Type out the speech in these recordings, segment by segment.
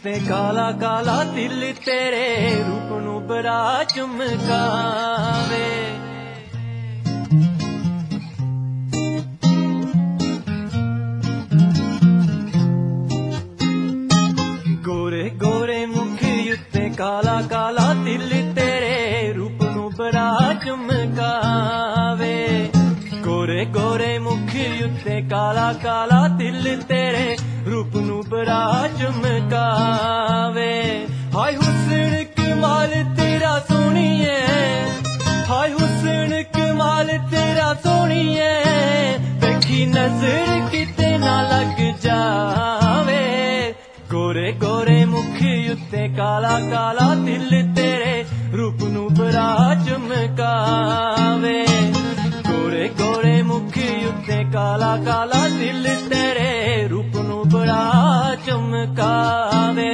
उत्ते काला काला दिल तेरे रूप नू बड़ा चमकावे। गोरे गोरे मुख उत्ते काला काला दिल तेरे रूप नू बड़ा चमकावे। गोरे गोरे मुख उत्ते काला काला दिल तेरे रूप नू बड़ा चमकावे। हाय हुस्न कमाल तेरा सोहणीए, हाय हुस्न कमाल तेरा सोहणीए, देखी नजर किते ना लग जावे। गोरे गोरे मुख उत्ते काला काला दिल तेरे रूप नू बड़ा चमकावे। गोरे गोरे मुख उत्ते काला काला दिल तेरे रूप नू बड़ा चमकावे।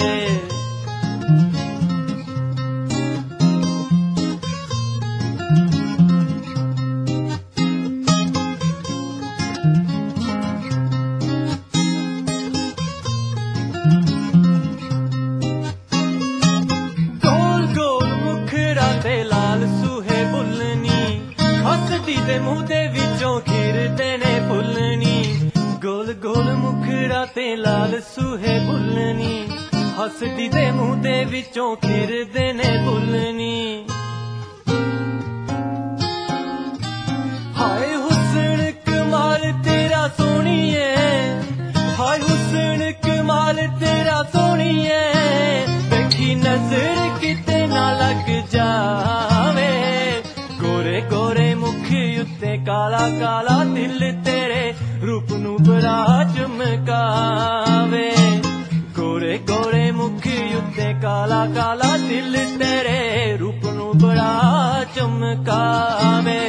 गोल गोल मुखड़ा ते लाल सूहे बुलनी, हसदी दे मुंह दे विचों खिरदे ने फुल्लनी। गोल गोल मुखड़ा ते लाल सूहे बुलनी, हसदी दे मुंह दे विचों खिरदे ने फुल्लनी। हाय हुस्न कमाल तेरा सोहणीए, हाय हुस्न कमाल तेरा सोहणीए, देखी नजर किते ना लग जावे। गोरे गोरे मुख उत्ते काला काला दिल तेरे रूप नू बड़ा चमकावे। गोरे गोरे मुख उत्ते काला काला दिल तेरे रूप नू बड़ा चमकावे।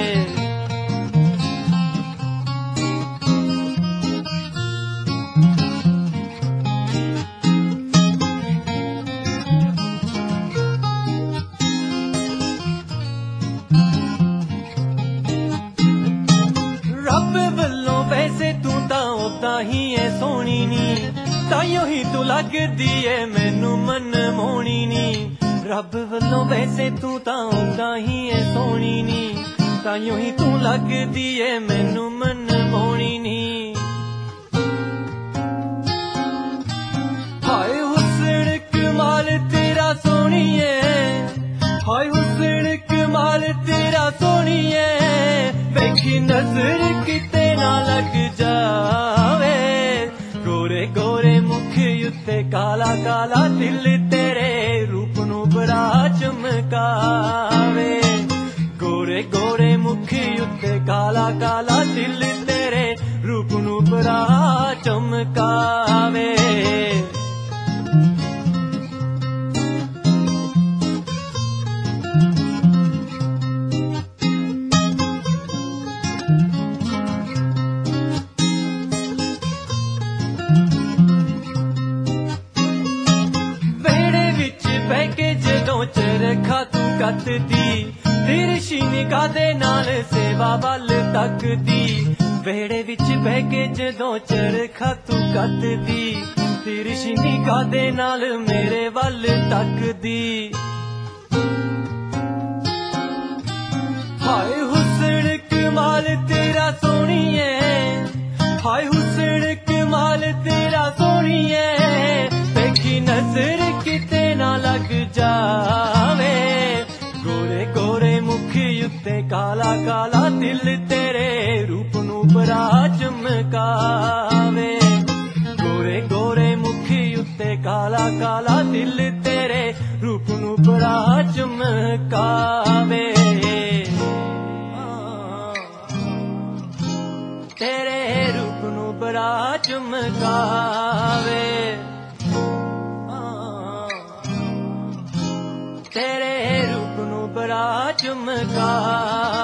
रब वल्लों वैसे तू तां उदां ही है सोहणी नी, ताइयों ही तू लगदी है मैनू मन मोहनी नी। रब वल्लों वैसे तू तां उदां ही है सोहणी नी, ताइयों ही तू लगदी है मैनू मन मोहनी नी। हाय हुस्न कमाल तेरा सोहणीए, हाय हुस्न कमाल तेरा सोहणीए, देखी नजर किते ना लग जावे। गोरे गोरे मुख उत्ते काला काला दिल तेरे रूप नू बड़ा चमकावे। गोरे गोरे मुख उत्ते काला काला दिल तेरे रूप नू बड़ा चमकावे। जदों चरखा तू कतदी, तिरछी निगाह दे नाल सेवा वल तकदी। वेड़े विच बह के जदों चरखा तू कतदी, तिरछी निगाह दे नाल मेरे वल तकदी। हाय हुस्न कमाल तेरा सोहणीए, हाय हुस्न कमाल तेरा सोहणीए, देखी नजर किते ना लग जावे। गोरे गोरे मुख उत्ते काला काला दिल तेरे रूप नू बड़ा चमकावे। गोरे गोरे मुख उत्ते काला काला दिल तेरे रूप नू बड़ा चमकावे। तेरे रूप नू बड़ा चमकावे। तेरे रूप नू बड़ा चमकावे।